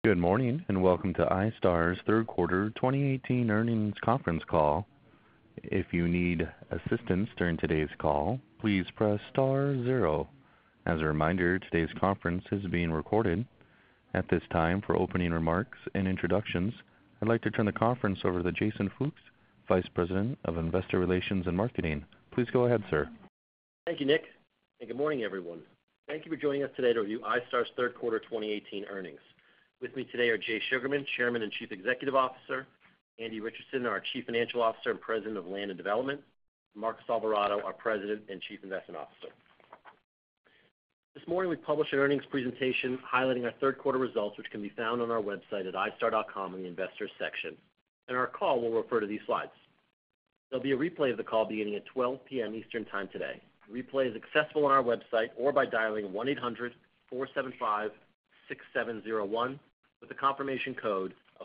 Good morning, and welcome to iStar's third quarter 2018 earnings conference call. If you need assistance during today's call, please press star zero. As a reminder, today's conference is being recorded. At this time, for opening remarks and introductions, I'd like to turn the conference over to Jason Fuchs, Vice President of Investor Relations and Marketing. Please go ahead, sir. Thank you, Nick, and good morning, everyone. Thank you for joining us today to review iStar's third quarter 2018 earnings. With me today are Jay Sugarman, Chairman and Chief Executive Officer, Andy Richardson, our Chief Financial Officer and President of Land and Development, and Marcos Alvarado, our President and Chief Investment Officer. This morning we published an earnings presentation highlighting our third quarter results, which can be found on our website at istar.com in the Investors section. And our call will refer to these slides. There'll be a replay of the call beginning at 12 p.m. Eastern Time today. The replay is accessible on our website or by dialing 1-800-475-6701 with the confirmation code of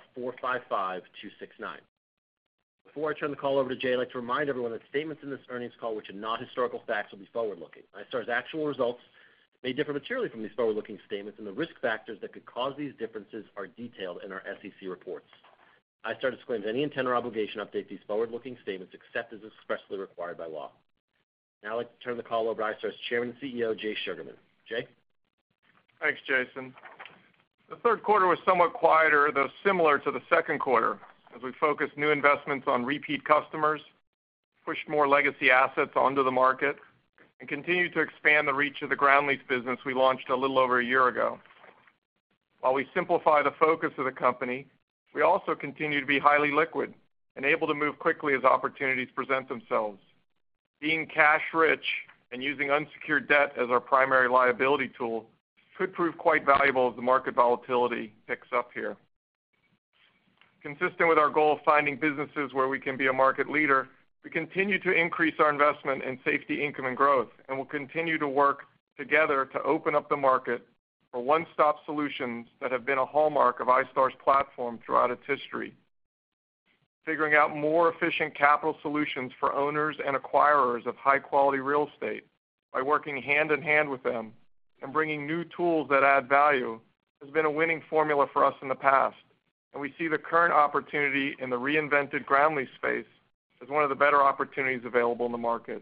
455269. Before I turn the call over to Jay, I'd like to remind everyone that statements in this earnings call which are not historical facts will be forward-looking. iStar's actual results may differ materially from these forward-looking statements, and the risk factors that could cause these differences are detailed in our SEC reports. iStar disclaims any intent or obligation to update these forward-looking statements except as expressly required by law. Now I'd like to turn the call over to iStar's Chairman and CEO, Jay Sugarman. Jay? Thanks, Jason. The third quarter was somewhat quieter, though similar to the second quarter, as we focused new investments on repeat customers, pushed more legacy assets onto the market, and continued to expand the reach of the ground lease business we launched a little over a year ago. While we simplify the focus of the company, we also continue to be highly liquid and able to move quickly as opportunities present themselves. Being cash rich and using unsecured debt as our primary liability tool could prove quite valuable as the market volatility picks up here. Consistent with our goal of finding businesses where we can be a market leader, we continue to increase our investment in safety, income, and growth, and will continue to work together to open up the market for one-stop solutions that have been a hallmark of iStar's platform throughout its history. Figuring out more efficient capital solutions for owners and acquirers of high-quality real estate by working hand in hand with them and bringing new tools that add value has been a winning formula for us in the past, and we see the current opportunity in the reinvented ground lease space as one of the better opportunities available in the market.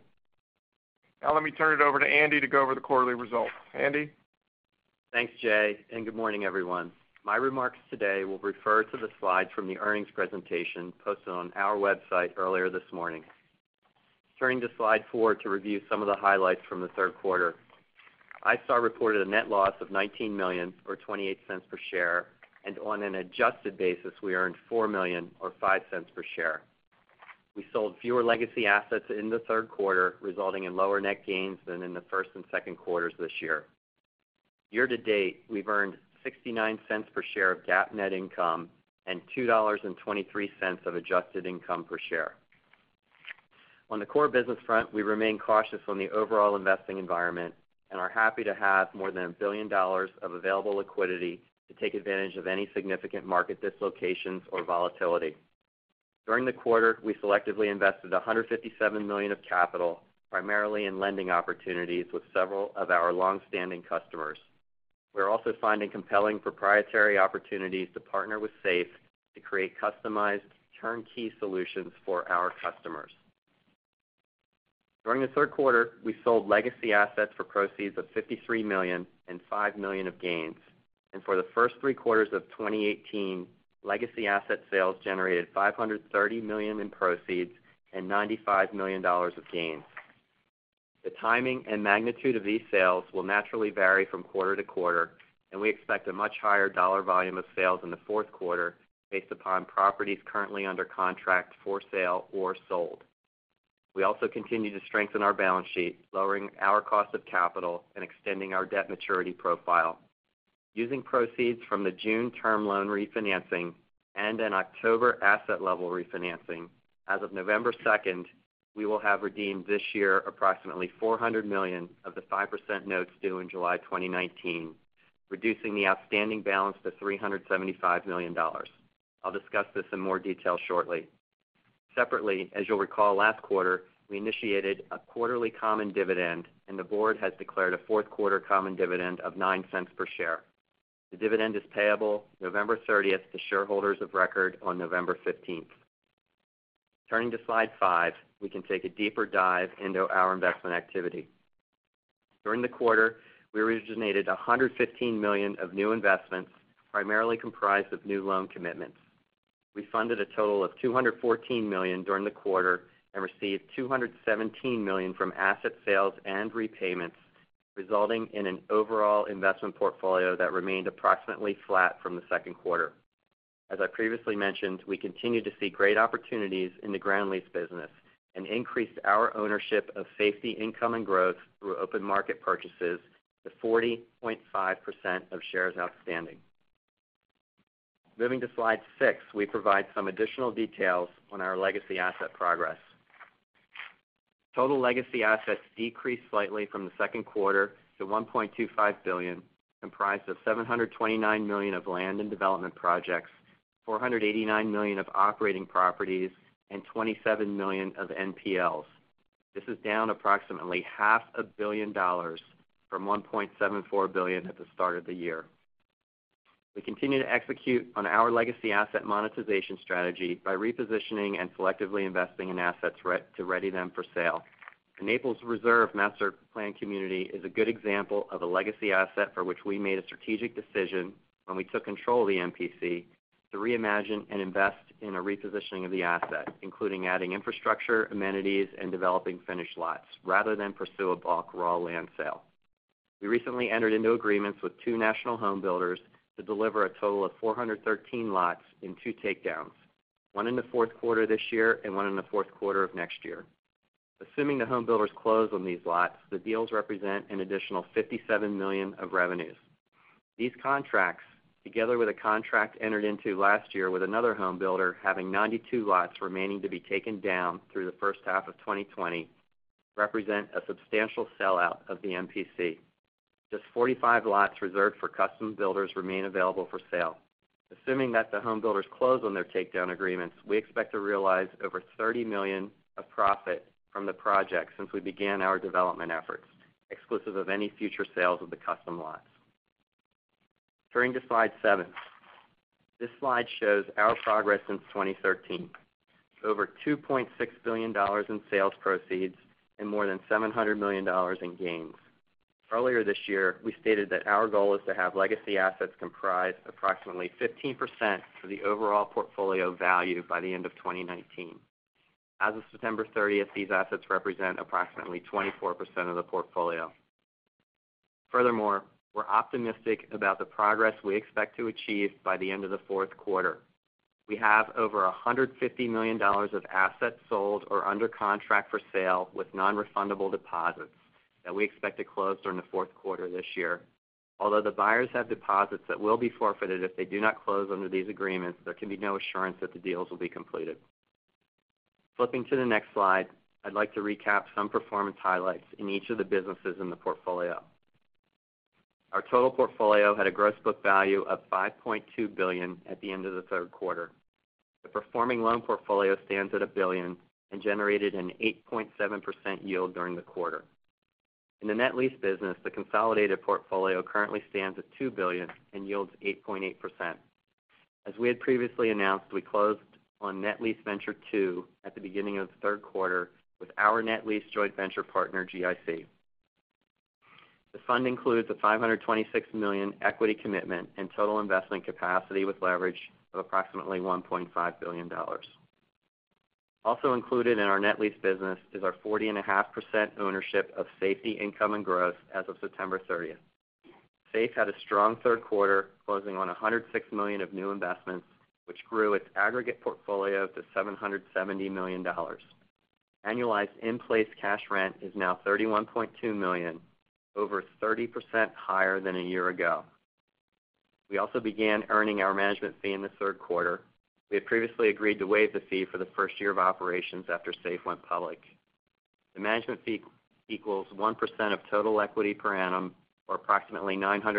Now let me turn it over to Andy to go over the quarterly results. Andy? Thanks, Jay, and good morning, everyone. My remarks today will refer to the slides from the earnings presentation posted on our website earlier this morning. Turning to slide 4 to review some of the highlights from the third quarter. iStar reported a net loss of $19 million, or 28 cents per share, and on an adjusted basis, we earned $4 million, or 5 cents per share. We sold fewer legacy assets in the third quarter, resulting in lower net gains than in the first and second quarters this year. Year to date, we've earned 69 cents per share of GAAP net income and $2.23 of adjusted income per share. On the core business front, we remain cautious on the overall investing environment and are happy to have more than $1 billion of available liquidity to take advantage of any significant market dislocations or volatility. During the quarter, we selectively invested $157 million of capital, primarily in lending opportunities with several of our long-standing customers. We're also finding compelling proprietary opportunities to partner with SAFE to create customized turnkey solutions for our customers. During the third quarter, we sold legacy assets for proceeds of $53 million and $5 million of gains. And for the first 3 quarters of 2018, legacy asset sales generated $530 million in proceeds and $95 million of gains. The timing and magnitude of these sales will naturally vary from quarter to quarter, and we expect a much higher dollar volume of sales in the fourth quarter based upon properties currently under contract for sale or sold. We also continue to strengthen our balance sheet, lowering our cost of capital and extending our debt maturity profile. Using proceeds from the June term loan refinancing and an October asset level refinancing, as of November 2nd, we will have redeemed this year approximately $400 million of the 5% notes due in July 2019, reducing the outstanding balance to $375 million. I'll discuss this in more detail shortly. Separately, as you'll recall last quarter, we initiated a quarterly common dividend, and the board has declared a fourth quarter common dividend of 9 cents per share. The dividend is payable November 30th to shareholders of record on November 15th. Turning to slide 5, we can take a deeper dive into our investment activity. During the quarter, we originated $115 million of new investments, primarily comprised of new loan commitments. We funded a total of $214 million during the quarter and received $217 million from asset sales and repayments, resulting in an overall investment portfolio that remained approximately flat from the second quarter. As I previously mentioned, we continue to see great opportunities in the ground lease business and increased our ownership of Safety, Income, and Growth through open market purchases to 40.5% of shares outstanding. Moving to slide 6, we provide some additional details on our legacy asset progress. Total legacy assets decreased slightly from the second quarter to $1.25 billion, comprised of $729 million of land and development projects, $489 million of operating properties, and $27 million of NPLs. This is down approximately $500 million from $1.74 billion at the start of the year. We continue to execute on our legacy asset monetization strategy by repositioning and selectively investing in assets to ready them for sale. The Naples Reserve Master Plan Community is a good example of a legacy asset for which we made a strategic decision when we took control of the MPC to reimagine and invest in a repositioning of the asset, including adding infrastructure, amenities, and developing finished lots, rather than pursue a bulk raw land sale. We recently entered into agreements with 2 national home builders to deliver a total of 413 lots in 2 takedowns, one in the fourth quarter this year and one in the fourth quarter of next year. Assuming the home builders close on these lots, the deals represent an additional $57 million of revenues. These contracts, together with a contract entered into last year with another home builder having 92 lots remaining to be taken down through the first half of 2020, represent a substantial sellout of the MPC. Just 45 lots reserved for custom builders remain available for sale. Assuming that the home builders close on their takedown agreements, we expect to realize over $30 million of profit from the project since we began our development efforts, exclusive of any future sales of the custom lots. Turning to slide 7. This slide shows our progress since 2013. Over $2.6 billion in sales proceeds and more than $700 million in gains. Earlier this year, we stated that our goal is to have legacy assets comprise approximately 15% of the overall portfolio value by the end of 2019. As of September 30th, these assets represent approximately 24% of the portfolio. Furthermore, we're optimistic about the progress we expect to achieve by the end of the fourth quarter. We have over $150 million of assets sold or under contract for sale with non-refundable deposits that we expect to close during the fourth quarter this year. Although the buyers have deposits that will be forfeited if they do not close under these agreements, there can be no assurance that the deals will be completed. Flipping to the next slide, I'd like to recap some performance highlights in each of the businesses in the portfolio. Our total portfolio had a gross book value of $5.2 billion at the end of the third quarter. The performing loan portfolio stands at $1 billion and generated an 8.7% yield during the quarter. In the net lease business, the consolidated portfolio currently stands at $2 billion and yields 8.8%. As we had previously announced, we closed on Net Lease Venture 2 at the beginning of the third quarter with our net lease joint venture partner, GIC. The fund includes a $526 million equity commitment and total investment capacity with leverage of approximately $1.5 billion. Also included in our net lease business is our 40.5% ownership of Safety, Income, and Growth as of September 30th. SAFE had a strong third quarter, closing on $106 million of new investments, which grew its aggregate portfolio to $770 million. Annualized in-place cash rent is now $31.2 million, over 30% higher than a year ago. We also began earning our management fee in the third quarter. We had previously agreed to waive the fee for the first year of operations after SAFE went public. The management fee equals 1% of total equity per annum, or approximately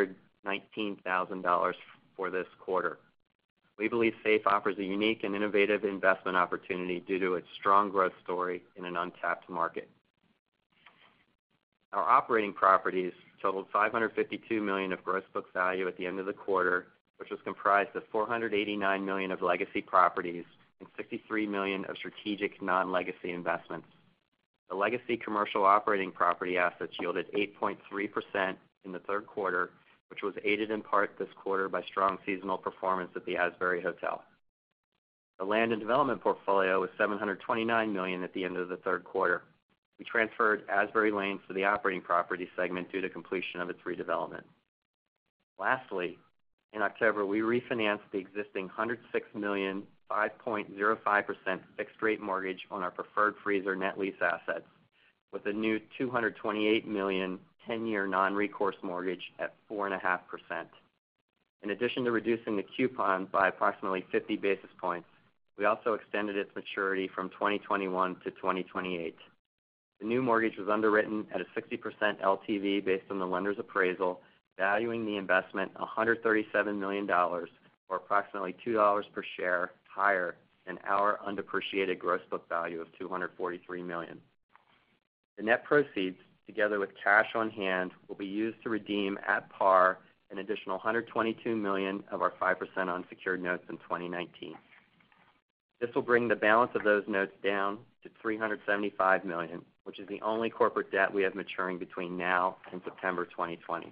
$919,000 for this quarter. We believe SAFE offers a unique and innovative investment opportunity due to its strong growth story in an untapped market. Our operating properties totaled $552 million of gross book value at the end of the quarter, which was comprised of $489 million of legacy properties and $63 million of strategic non-legacy investments. The legacy commercial operating property assets yielded 8.3% in the third quarter, which was aided in part this quarter by strong seasonal performance at the Asbury Hotel. The land and development portfolio was $729 million at the end of the third quarter. We transferred Asbury Lanes to the operating property segment due to completion of its redevelopment. Lastly, in October, we refinanced the existing $106 million, 5.05% fixed-rate mortgage on our preferred freezer net lease assets with a new $228 million, 10-year non-recourse mortgage at 4.5%. In addition to reducing the coupon by approximately 50 basis points, we also extended its maturity from 2021 to 2028. The new mortgage was underwritten at a 60% LTV based on the lender's appraisal, valuing the investment $137 million, or approximately $2 per share higher than our undepreciated gross book value of $243 million. The net proceeds, together with cash on hand, will be used to redeem at par an additional $122 million of our 5% unsecured notes in 2019. This will bring the balance of those notes down to $375 million, which is the only corporate debt we have maturing between now and September 2020.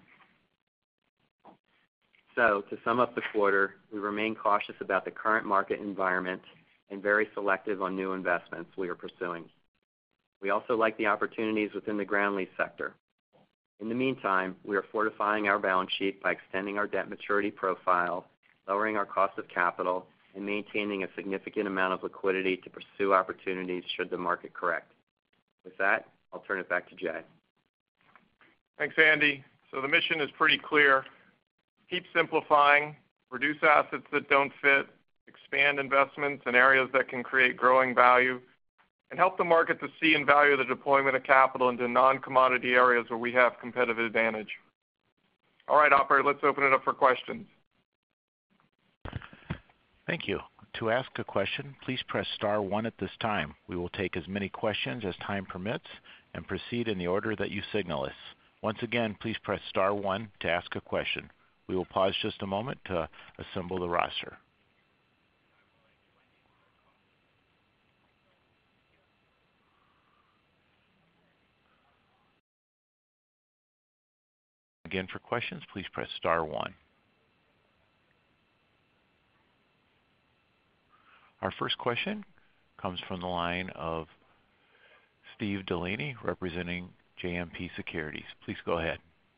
So, to sum up the quarter, we remain cautious about the current market environment and very selective on new investments we are pursuing. We also like the opportunities within the ground lease sector. In the meantime, we are fortifying our balance sheet by extending our debt maturity profile, lowering our cost of capital, and maintaining a significant amount of liquidity to pursue opportunities should the market correct. With that, I'll turn it back to Jay. Thanks, Andy. So the mission is pretty clear. Keep simplifying, reduce assets that don't fit, expand investments in areas that can create growing value, and help the market to see and value the deployment of capital into non-commodity areas where we have competitive advantage. All right, operator, let's open it up for questions. Thank you. To ask a question, please press star one at this time. We will take as many questions as time permits and proceed in the order that you signal us. Once again, please press star one to ask a question. We will pause just a moment to assemble the roster. Again, for questions, please press star one. Our first question comes from the line of Steve Delaney, representing JMP Securities. Please go ahead.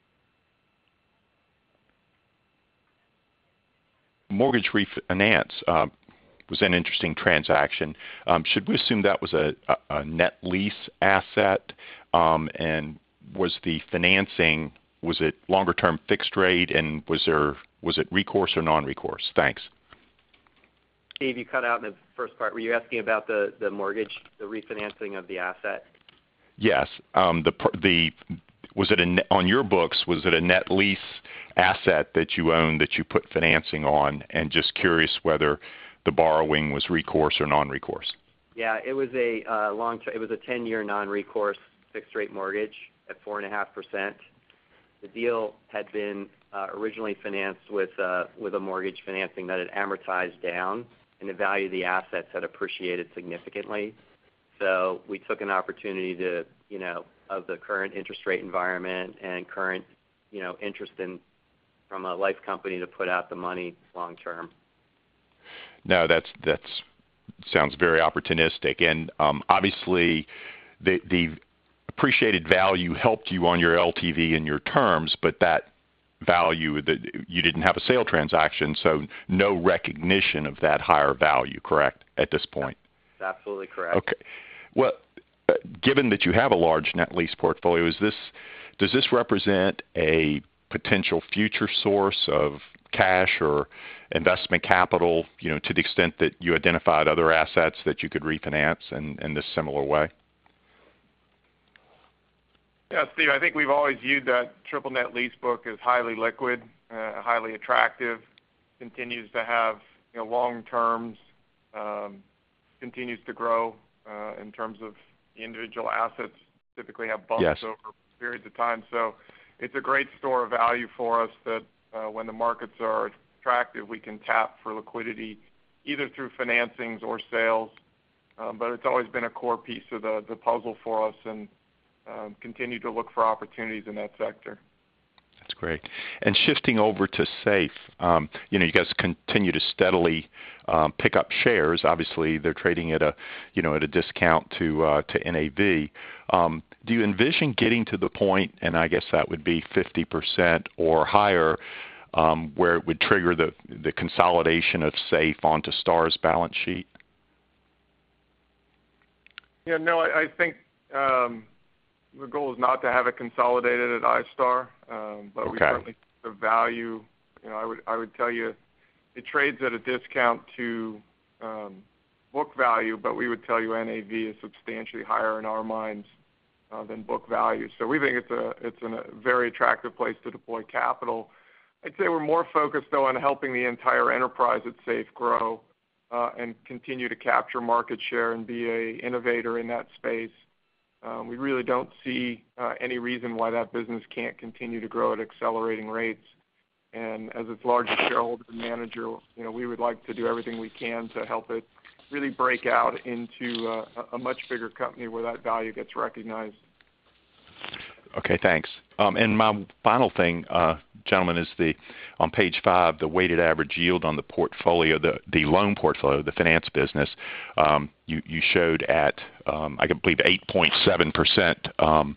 Mortgage refinance was an interesting transaction. Should we assume that was a net lease asset? And was the financing, was it longer term fixed rate, and was it recourse or non-recourse? Thanks. Steve, you cut out in the first part. Were you asking about the mortgage, the refinancing of the asset? Yes. Was it on your books? Was it a net lease asset that you owned that you put financing on? And just curious whether the borrowing was recourse or non-recourse. Yeah, it was a it was a 10-year non-recourse fixed-rate mortgage at 4.5%. The deal had been originally financed with a mortgage financing that had amortized down, and the value of the assets had appreciated significantly. So we took an opportunity to, of the current interest rate environment and current, interest in from a life company to put out the money long term. No, that's sounds very opportunistic, and obviously the appreciated value helped you on your LTV and your terms, but that value that you didn't have a sale transaction, so no recognition of that higher value, correct, at this point? That's absolutely correct. Okay. Well, given that you have a large net lease portfolio, does this represent a potential future source of cash or investment capital, to the extent that you identified other assets that you could refinance in this similar way? Yeah, Steve, I think we've always viewed that triple net lease book as highly liquid, highly attractive, continues to have long terms, continues to grow in terms of the individual assets, typically have bumps over periods of time. So, it's a great store of value for us that when the markets are attractive, we can tap for liquidity either through financings or sales. But it's always been a core piece of the puzzle for us, and continue to look for opportunities in that sector. That's great. And shifting over to SAFE, you guys continue to steadily pick up shares. Obviously, they're trading at a discount to NAV. Do you envision getting to the point, and I guess that would be 50% or higher, where it would trigger the consolidation of SAFE onto STAR's balance sheet? Yeah, no, I think the goal is not to have it consolidated at iStar, but we certainly the value. I would tell you, it trades at a discount to book value, but we would tell you NAV is substantially higher in our minds than book value. So we think it's a very attractive place to deploy capital. I'd say we're more focused though on helping the entire enterprise at SAFE grow and continue to capture market share and be an innovator in that space. We really don't see any reason why that business can't continue to grow at accelerating rates. And as its largest shareholder and manager, we would like to do everything we can to help it really break out into a much bigger company where that value gets recognized. Okay, thanks. And my final thing, gentlemen, is on page 5, the weighted average yield on the portfolio, the loan portfolio, the finance business. You showed at, I believe, 8.7%.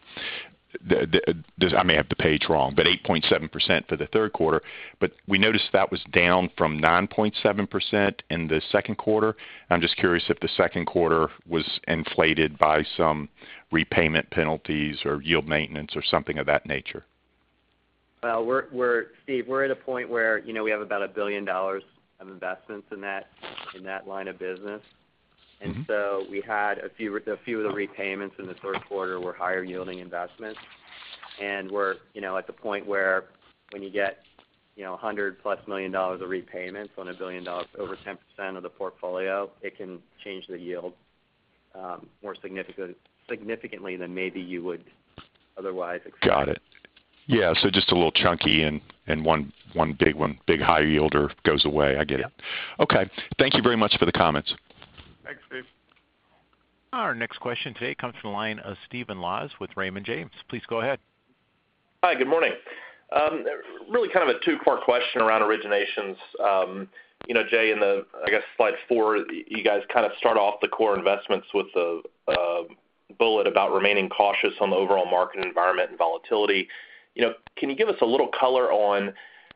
I may have the page wrong, but 8.7% for the third quarter. But we noticed that was down from 9.7% in the second quarter. I'm just curious if the second quarter was inflated by some repayment penalties or yield maintenance or something of that nature. Well, Steve, we're at a point where we have about $1 billion of investments in that line of business. And so we had a few of the repayments in the third quarter were higher yielding investments, and we're at the point where when you get $100+ million of repayments on $1 billion, over 10% of the portfolio, it can change the yield more significantly than maybe you would otherwise expect. Got it. Yeah, so just a little chunky and one big high yielder goes away. I get it. Okay. Thank you very much for the comments. Thanks, Steve. Our next question today comes from the line of Stephen Laws with Raymond James. Please go ahead. Hi, good morning. Really kind of a two-part question around originations. Jay, in slide 4, you guys kind of start off the core investments with the bullet about remaining cautious on the overall market environment and volatility. Can you give us a little color on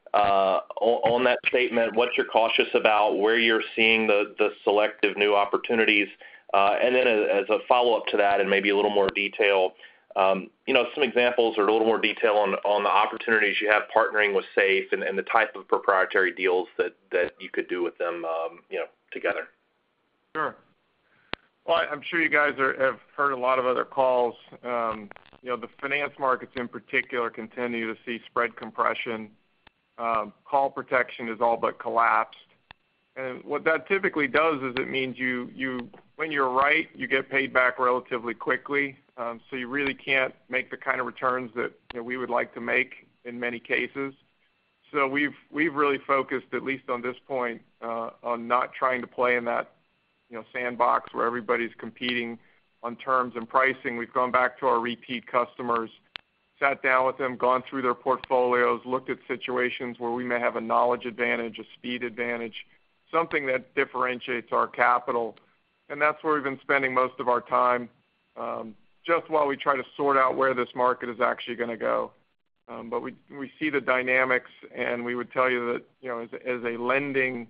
that statement, what you're cautious about, where you're seeing the selective new opportunities, and then as a follow-up to that and maybe a little more detail, some examples or a little more detail on the opportunities you have partnering with SAFE and the type of proprietary deals that you could do with them, together. Sure. Well, I'm sure you guys have heard a lot of other calls. The finance markets in particular continue to see spread compression. Call protection is all but collapsed. And what that typically does is it means you when you're right, you get paid back relatively quickly. So you really can't make the kind of returns that we would like to make in many cases. So we've really focused, at least on this point, on not trying to play in that sandbox where everybody's competing on terms and pricing. We've gone back to our repeat customers, sat down with them, gone through their portfolios, looked at situations where we may have a knowledge advantage, a speed advantage, something that differentiates our capital. And that's where we've been spending most of our time, just while we try to sort out where this market is actually going to go. But we see the dynamics, and we would tell you that, as a lending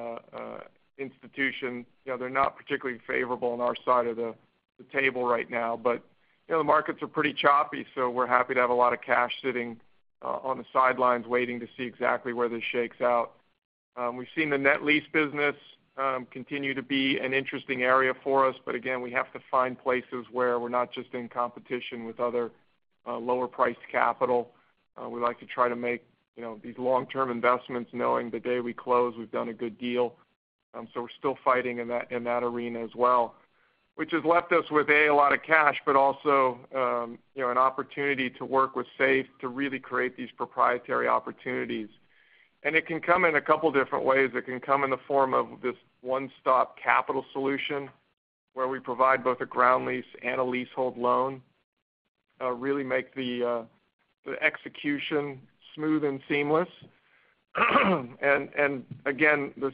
institution, they're not particularly favorable on our side of the table right now. But, the markets are pretty choppy, so we're happy to have a lot of cash sitting on the sidelines waiting to see exactly where this shakes out. We've seen the net lease business continue to be an interesting area for us, but again, we have to find places where we're not just in competition with other lower-priced capital. We like to try to make these long-term investments, knowing the day we close, we've done a good deal. So we're still fighting in that arena as well. which has left us with a lot of cash, but also an opportunity to work with SAFE to really create these proprietary opportunities. And it can come in a couple different ways. It can come in the form of this one-stop capital solution where we provide both a ground lease and a leasehold loan, really make the execution smooth and seamless. and again, this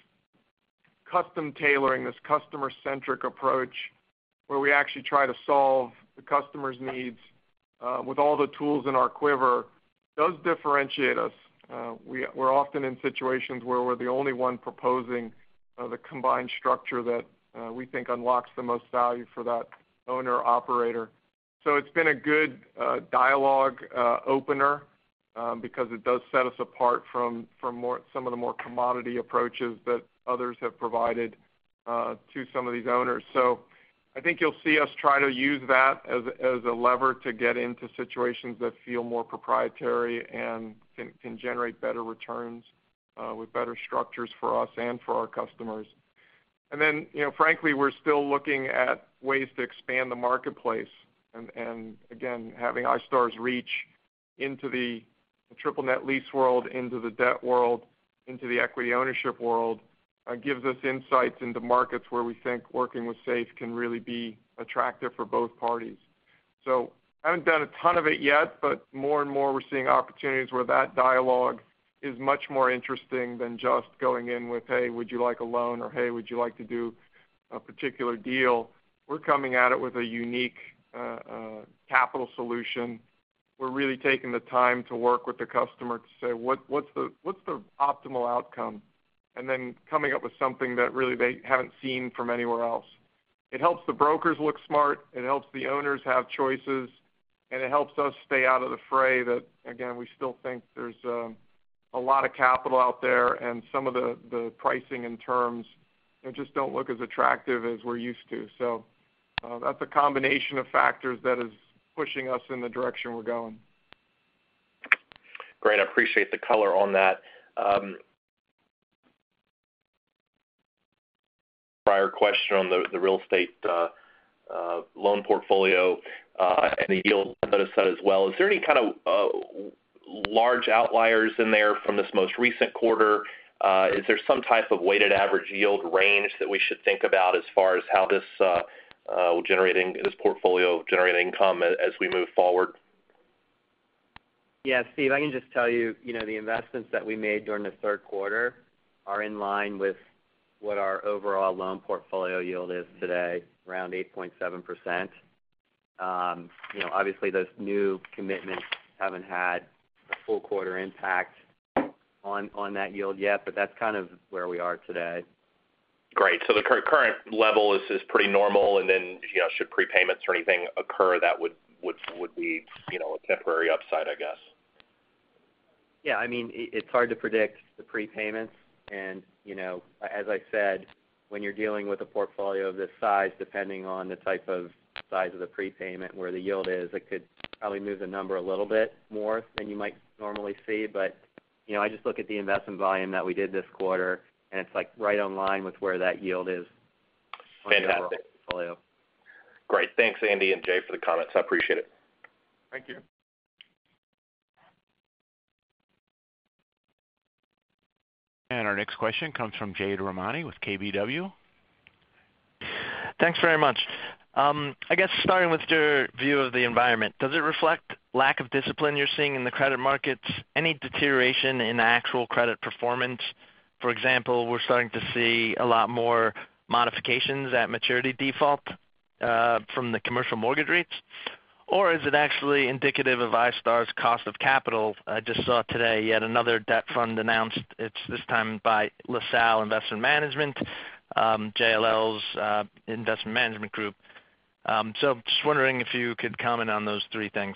custom tailoring, this customer-centric approach where we actually try to solve the customer's needs with all the tools in our quiver does differentiate us. We're often in situations where we're the only one proposing the combined structure that we think unlocks the most value for that owner-operator. So it's been a good dialogue opener because it does set us apart from some of the more commodity approaches that others have provided to some of these owners. So I think you'll see us try to use that as a lever to get into situations that feel more proprietary and can generate better returns with better structures for us and for our customers. And then, frankly, we're still looking at ways to expand the marketplace. And again, having iStar's reach into the triple net lease world, into the debt world, into the equity ownership world, gives us insights into markets where we think working with SAFE can really be attractive for both parties. So I haven't done a ton of it yet, but more and more we're seeing opportunities where that dialogue is much more interesting than just going in with, hey, would you like a loan, or hey, would you like to do a particular deal? We're coming at it with a unique capital solution. We're really taking the time to work with the customer to say what's the optimal outcome, and then coming up with something that really they haven't seen from anywhere else. It helps the brokers look smart, it helps the owners have choices, and it helps us stay out of the fray that, again, we still think there's a lot of capital out there, and some of the pricing and terms just don't look as attractive as we're used to. So that's a combination of factors that is pushing us in the direction we're going. Great. I appreciate the color on that. Prior question on the real estate loan portfolio and the yield, I noticed that as well. Is there any kind of large outliers in there from this most recent quarter? Is there some type of weighted average yield range that we should think about as far as how this this portfolio generate income as we move forward? Yeah, Steve, I can just tell you, the investments that we made during the third quarter are in line with what our overall loan portfolio yield is today, around 8.7%. Obviously those new commitments haven't had a full quarter impact on that yield yet, but that's kind of where we are today. Great. So the current level is pretty normal, and then should prepayments or anything occur, that would be a temporary upside, I guess. Yeah, I mean, it's hard to predict the prepayments, and as I said, when you're dealing with a portfolio of this size, depending on the type of size of the prepayment where the yield is, it could probably move the number a little bit more than you might normally see. But I just look at the investment volume that we did this quarter, and it's like right on line with where that yield is on the overall portfolio. Great. Thanks, Andy and Jay, for the comments. I appreciate it. Thank you. And our next question comes from Jade Rahmani with KBW. Thanks very much. I guess starting with your view of the environment, does it reflect lack of discipline you're seeing in the credit markets? Any deterioration in actual credit performance? For example, we're starting to see a lot more modifications at maturity default from the commercial mortgage rates. Or is it actually indicative of iStar's cost of capital? I just saw today yet another debt fund announced. It's this time by LaSalle Investment Management, JLL's investment management group. So just wondering if you could comment on those three things.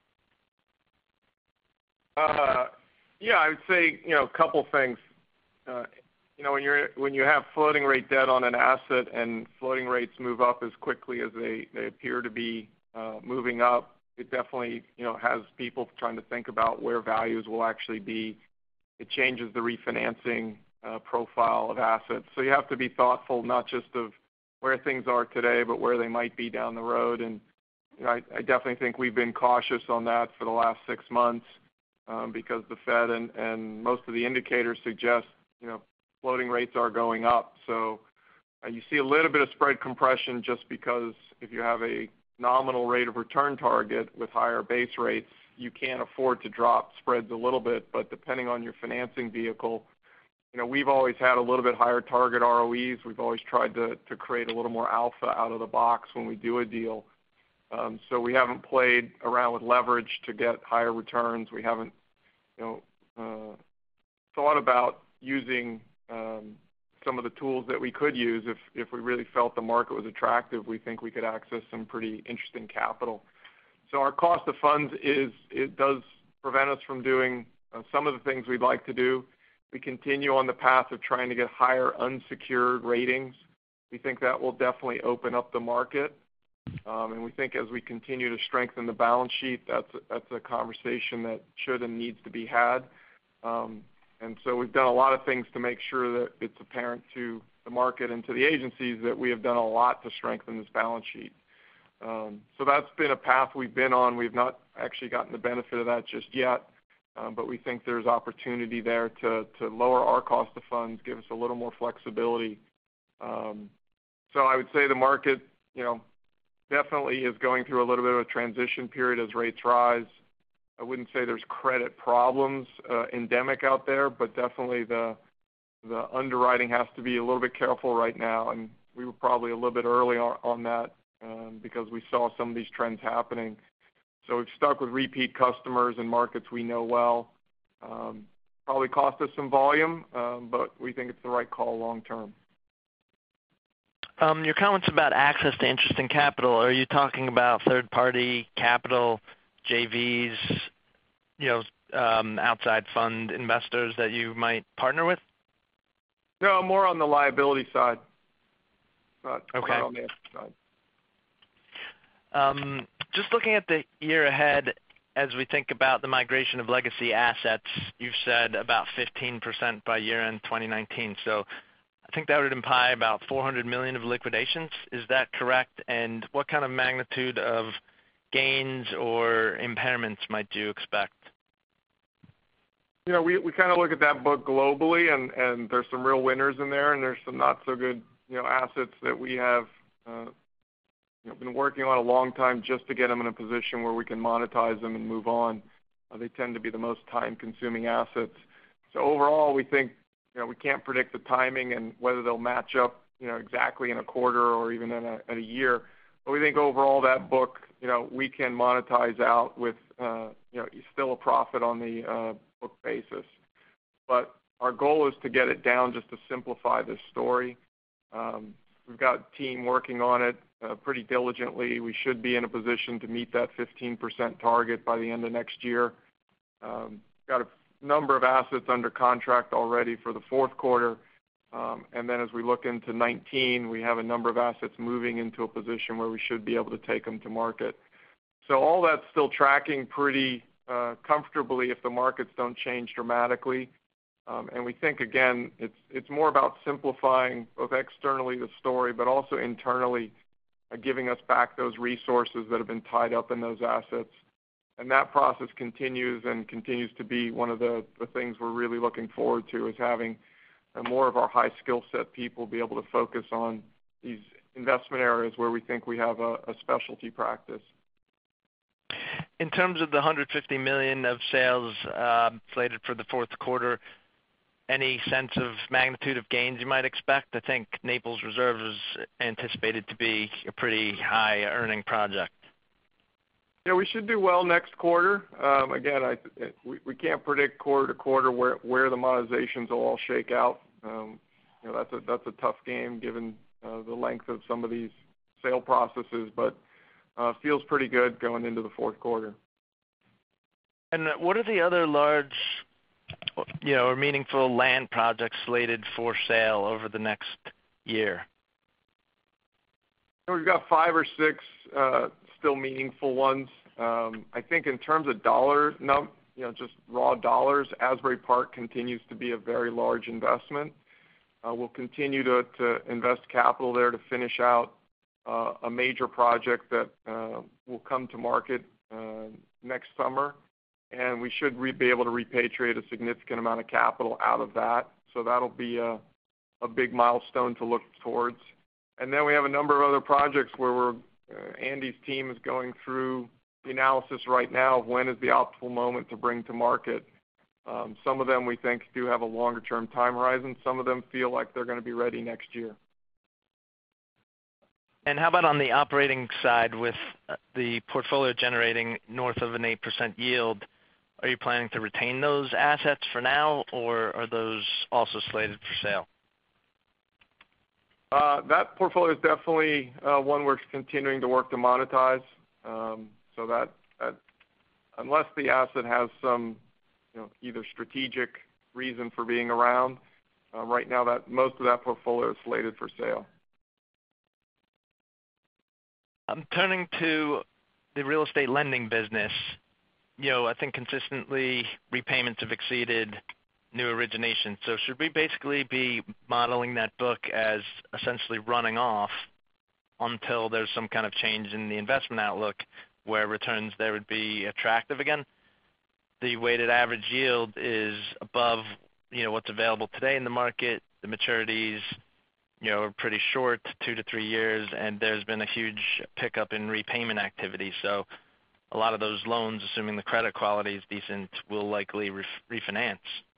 Yeah, I would say a couple things. When you have floating rate debt on an asset and floating rates move up as quickly as they appear to be moving up, it definitely has people trying to think about where values will actually be. It changes the refinancing profile of assets. So you have to be thoughtful not just of where things are today, but where they might be down the road. And I definitely think we've been cautious on that for the last 6 months because the Fed and most of the indicators suggest, floating rates are going up. So you see a little bit of spread compression just because if you have a nominal rate of return target with higher base rates, you can't afford to drop spreads a little bit. But depending on your financing vehicle, we've always had a little bit higher target ROEs. We've always tried to create a little more alpha out of the box when we do a deal. So we haven't played around with leverage to get higher returns. We haven't, thought about using some of the tools that we could use if we really felt the market was attractive. We think we could access some pretty interesting capital. So our cost of funds it does prevent us from doing some of the things we'd like to do. We continue on the path of trying to get higher unsecured ratings. We think that will definitely open up the market. And we think as we continue to strengthen the balance sheet, that's a conversation that should and needs to be had. And so we've done a lot of things to make sure that it's apparent to the market and to the agencies that we have done a lot to strengthen this balance sheet. So that's been a path we've been on. We've not actually gotten the benefit of that just yet, but we think there's opportunity there to lower our cost of funds, give us a little more flexibility. So I would say the market, definitely is going through a little bit of a transition period as rates rise. I wouldn't say there's credit problems endemic out there, but definitely the underwriting has to be a little bit careful right now, and we were probably a little bit early on that because we saw some of these trends happening. So we've stuck with repeat customers in markets we know well. Probably cost us some volume, but we think it's the right call long term. Your comments about access to interesting capital, are you talking about third-party capital, JVs, outside fund investors that you might partner with? No, more on the liability side, not on the asset side. Just looking at the year ahead, as we think about the migration of legacy assets, you've said about 15% by year-end 2019. So I think that would imply about $400 million of liquidations. Is that correct? And what kind of magnitude of gains or impairments might you expect? We kind of look at that book globally, and there's some real winners in there, and there's some not so good, assets that we have, been working on a long time just to get them in a position where we can monetize them and move on. They tend to be the most time-consuming assets. So overall, we think, we can't predict the timing and whether they'll match up, exactly in a quarter or even in a year. But we think overall that book, we can monetize out with, still a profit on the book basis. But our goal is to get it down just to simplify this story. We've got a team working on it pretty diligently. We should be in a position to meet that 15% target by the end of next year. Got a number of assets under contract already for the fourth quarter. And then as we look into 2019, we have a number of assets moving into a position where we should be able to take them to market. So all that's still tracking pretty comfortably if the markets don't change dramatically. And we think, again, it's more about simplifying both externally the story, but also internally giving us back those resources that have been tied up in those assets. And that process continues to be one of the things we're really looking forward to, is having more of our high skill set people be able to focus on these investment areas where we think we have a specialty practice. In terms of the $150 million of sales slated for the fourth quarter, any sense of magnitude of gains you might expect? I think Naples Reserve is anticipated to be a pretty high earning project. Yeah, we should do well next quarter. Again, we can't predict quarter to quarter where the monetizations will all shake out. That's a tough game given the length of some of these sale processes, but feels pretty good going into the fourth quarter. And what are the other large, or meaningful land projects slated for sale over the next year? We've got 5 or 6 still meaningful ones. I think in terms of just raw dollars, Asbury Park continues to be a very large investment. We'll continue to invest capital there to finish out a major project that will come to market next summer, and we should be able to repatriate a significant amount of capital out of that. So that'll be a big milestone to look towards. And then we have a number of other projects where Andy's team is going through the analysis right now of when is the optimal moment to bring to market. Some of them we think do have a longer-term time horizon. Some of them feel like they're going to be ready next year. And how about on the operating side with the portfolio generating north of an 8% yield? Are you planning to retain those assets for now, or are those also slated for sale? That portfolio is definitely one we're continuing to work to monetize. So that unless the asset has some either strategic reason for being around, right now that most of that portfolio is slated for sale. I'm turning to the real estate lending business. I think consistently repayments have exceeded new originations. So should we basically be modeling that book as essentially running off until there's some kind of change in the investment outlook where returns there would be attractive again? The weighted average yield is above, what's available today in the market. The maturities, are pretty short, 2 to 3 years, and there's been a huge pickup in repayment activity. So a lot of those loans, assuming the credit quality is decent, will likely refinance.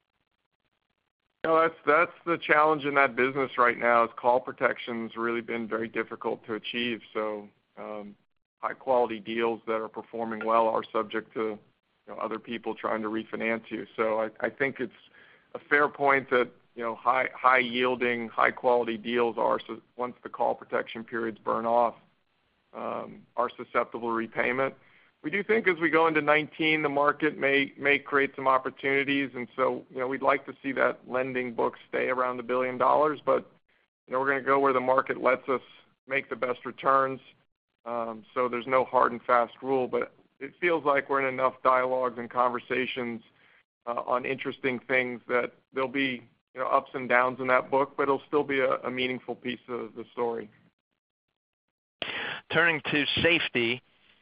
That's the challenge in that business right now is call protection's really been very difficult to achieve. So high-quality deals that are performing well are subject to other people trying to refinance you. So I think it's a fair point that high-yielding, high-quality deals are, once the call protection periods burn off, are susceptible to repayment. We do think as we go into 19, the market may create some opportunities, and so we'd like to see that lending book stay around $1 billion, but we're going to go where the market lets us make the best returns. So there's no hard and fast rule, but it feels like we're in enough dialogues and conversations on interesting things that there'll be ups and downs in that book, but it'll still be a meaningful piece of the story. Turning to safety,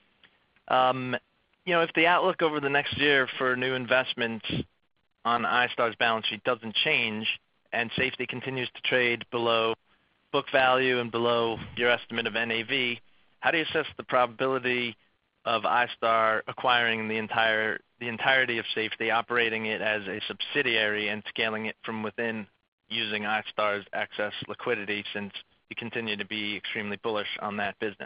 if the outlook over the next year for new investments on iStar's balance sheet doesn't change and safety continues to trade below book value and below your estimate of NAV, how do you assess the probability of iStar acquiring the entirety of safety, operating it as a subsidiary and scaling it from within using iStar's excess liquidity, since you continue to be extremely bullish on that business?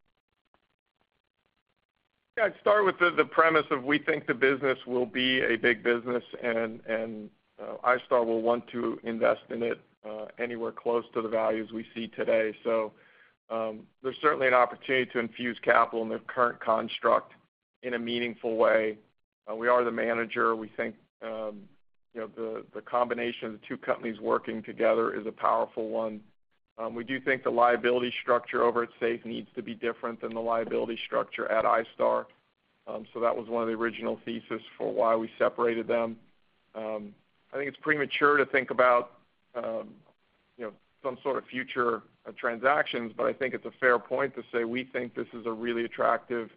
Yeah, I'd start with the premise of we think the business will be a big business and iStar will want to invest in it anywhere close to the values we see today. So there's certainly an opportunity to infuse capital in the current construct in a meaningful way. We are the manager. We think the combination of the two companies working together is a powerful one. We do think the liability structure over at SAFE needs to be different than the liability structure at iStar. So that was one of the original thesis for why we separated them. I think it's premature to think about some sort of future transactions, but I think it's a fair point to say we think this is a really attractive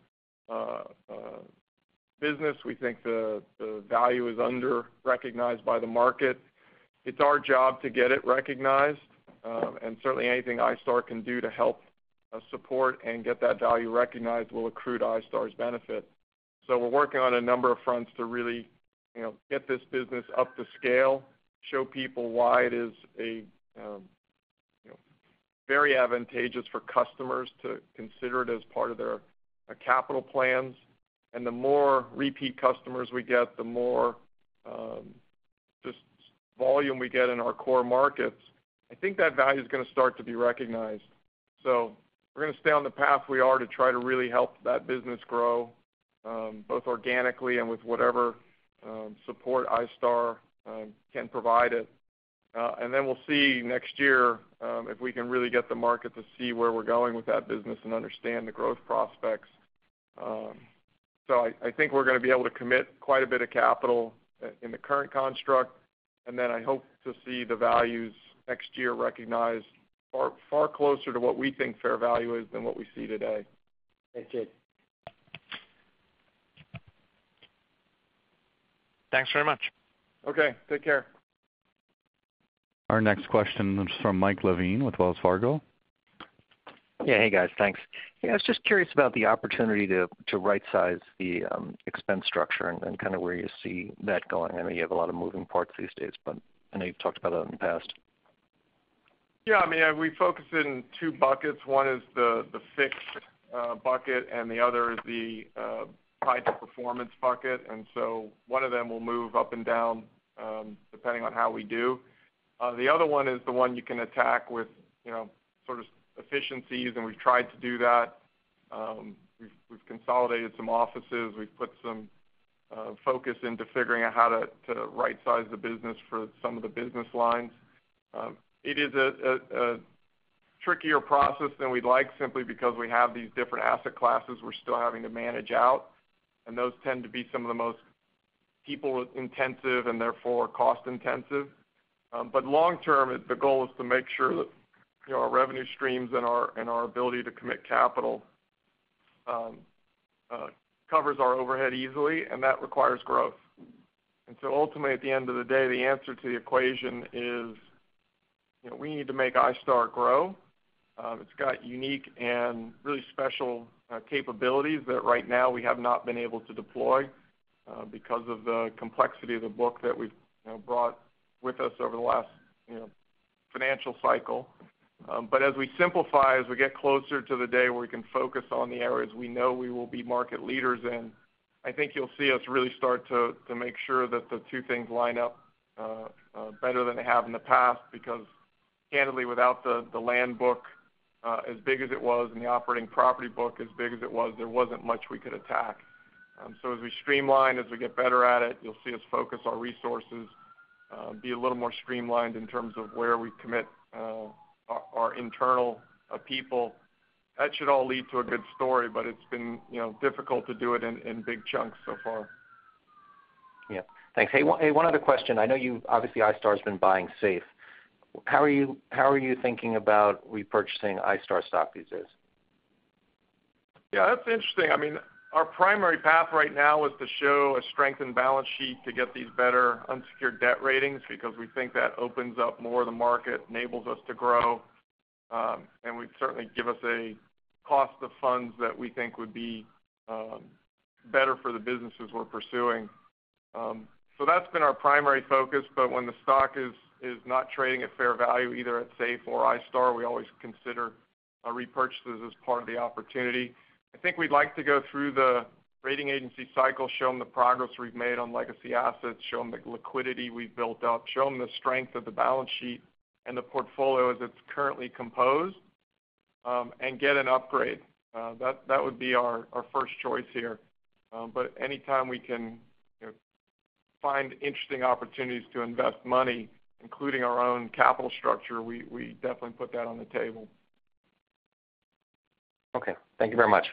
business. We think the value is under-recognized by the market. It's our job to get it recognized, and certainly anything iStar can do to help support and get that value recognized will accrue to iStar's benefit. So we're working on a number of fronts to really get this business up to scale, show people why it is a very advantageous for customers to consider it as part of their capital plans. And the more repeat customers we get, the more just volume we get in our core markets, I think that value is going to start to be recognized. So we're going to stay on the path we are to try to really help that business grow, both organically and with whatever support iStar can provide it. And then we'll see next year if we can really get the market to see where we're going with that business and understand the growth prospects. So I think we're going to be able to commit quite a bit of capital in the current construct, and then I hope to see the values next year recognize far closer to what we think fair value is than what we see today. Thanks, Jay. Thanks very much. Okay, take care. Our next question is from Mike Levine with Wells Fargo. Yeah, hey guys, thanks. Hey, I was just curious about the opportunity to right-size the expense structure and kind of where you see that going. I know you have a lot of moving parts these days, but I know you've talked about that in the past. Yeah, I mean, we focus in two buckets. One is the fixed bucket, and the other is the tied to performance bucket. And so one of them will move up and down depending on how we do. The other one is the one you can attack with, sort of efficiencies, and we've tried to do that. We've consolidated some offices. We've put some focus into figuring out how to right-size the business for some of the business lines. It is a trickier process than we'd like, simply because we have these different asset classes we're still having to manage out, and those tend to be some of the most people-intensive and therefore cost-intensive. But long-term, the goal is to make sure that our revenue streams and our ability to commit capital covers our overhead easily, and that requires growth. And so ultimately, at the end of the day, the answer to the equation is, we need to make iStar grow. It's got unique and really special capabilities that right now we have not been able to deploy because of the complexity of the book that we've brought with us over the last financial cycle. But as we simplify, as we get closer to the day where we can focus on the areas we know we will be market leaders in, I think you'll see us really start to make sure that the two things line up better than they have in the past, because candidly, without the land book as big as it was and the operating property book as big as it was, there wasn't much we could attack. So as we streamline, as we get better at it, you'll see us focus our resources, be a little more streamlined in terms of where we commit our internal people. That should all lead to a good story, but it's been difficult to do it in big chunks so far. Yeah, thanks. Hey, one other question. I know obviously iStar's been buying safe. How are you thinking about repurchasing iStar stock these days? Yeah, that's interesting. I mean, our primary path right now is to show a strengthened balance sheet to get these better unsecured debt ratings, because we think that opens up more of the market, enables us to grow, and would certainly give us a cost of funds that we think would be better for the businesses we're pursuing. So that's been our primary focus, but when the stock is not trading at fair value, either at SAFE or iStar, we always consider repurchases as part of the opportunity. I think we'd like to go through the rating agency cycle, show them the progress we've made on legacy assets, show them the liquidity we've built up, show them the strength of the balance sheet and the portfolio as it's currently composed, and get an upgrade. That would be our first choice here. But anytime we can find interesting opportunities to invest money, including our own capital structure, we definitely put that on the table. Okay. Thank you very much.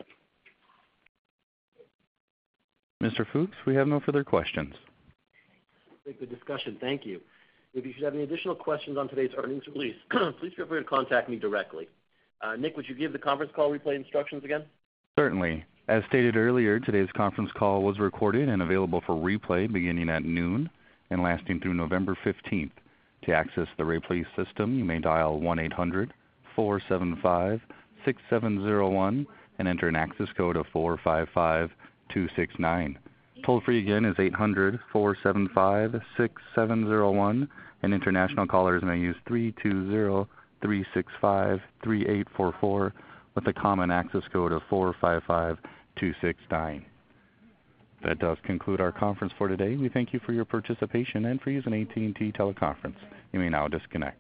Mr. Fuchs, we have no further questions. Great, good discussion. Thank you. If you should have any additional questions on today's earnings release, please feel free to contact me directly. Nick, would you give the conference call replay instructions again? Certainly. As stated earlier, today's conference call was recorded and available for replay beginning at noon and lasting through November 15th. To access the replay system, you may dial 1-800-475-6701 and enter an access code of 455269. Toll free again is 800-475-6701, and international callers may use 320-365-3844 with a common access code of 455269. That does conclude our conference for today. We thank you for your participation and for using AT&T Teleconference. You may now disconnect.